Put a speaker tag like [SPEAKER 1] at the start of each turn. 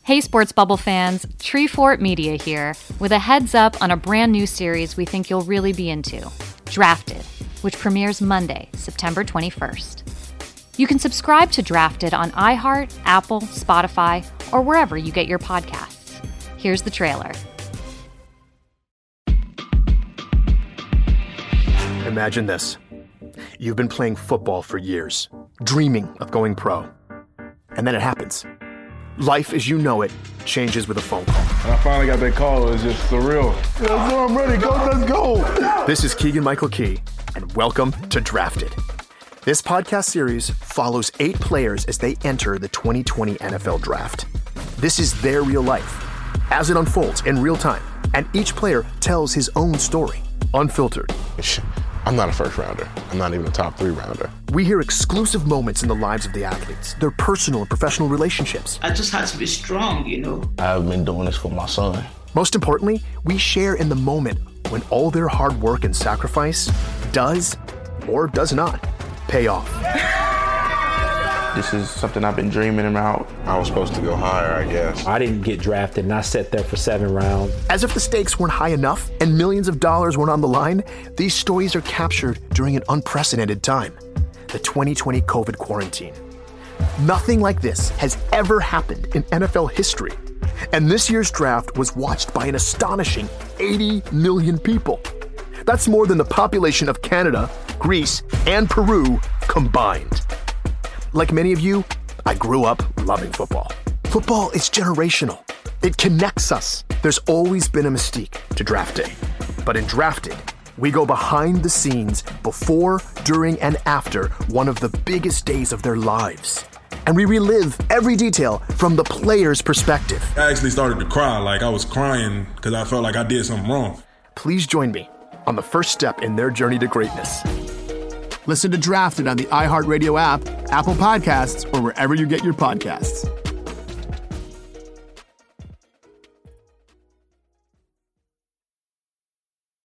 [SPEAKER 1] Hey Sports Bubble fans, Treefort Media here, with a heads up on a brand new series we think you'll really be into, Drafted, which premieres Monday, September 21st. You can subscribe to Drafted on iHeart, Apple, Spotify, or wherever you get your podcasts. Here's the trailer.
[SPEAKER 2] Imagine this. You've been playing football for years, dreaming of going pro. And then it happens. Life as you know it changes with a phone call.
[SPEAKER 3] I finally got that call. It was just surreal. Yeah, so I'm ready. Go, let's go.
[SPEAKER 2] This is Keegan-Michael Key, and welcome to Drafted. This podcast series follows 8 players as they enter the 2020 NFL Draft. This is their real life, as it unfolds in real time, and each player tells his own story, unfiltered.
[SPEAKER 3] I'm not a first rounder. I'm not even a top 3 rounder.
[SPEAKER 2] We hear exclusive moments in the lives of the athletes, their personal and professional relationships.
[SPEAKER 4] I just had to be strong, you know.
[SPEAKER 5] I've been doing this for my son.
[SPEAKER 2] Most importantly, we share in the moment when all their hard work and sacrifice does or does not pay off.
[SPEAKER 6] This is something I've been dreaming about.
[SPEAKER 3] I was supposed to go higher, I guess.
[SPEAKER 7] I didn't get drafted and I sat there for 7 rounds.
[SPEAKER 2] As if the stakes weren't high enough and millions of dollars weren't on the line, these stories are captured during an unprecedented time, the 2020 COVID quarantine. Nothing like this has ever happened in NFL history. And this year's draft was watched by an astonishing 80 million people. That's more than the population of Canada, Greece, and Peru combined. Like many of you, I grew up loving football. Football is generational. It connects us. There's always been a mystique to draft day. But in Drafted, we go behind the scenes before, during, and after one of the biggest days of their lives. And we relive every detail from the player's perspective.
[SPEAKER 8] I actually started to cry, like I was crying because I felt like I did something wrong.
[SPEAKER 2] Please join me on the first step in their journey to greatness. Listen to Drafted on the iHeartRadio app, Apple Podcasts, or wherever you get your podcasts.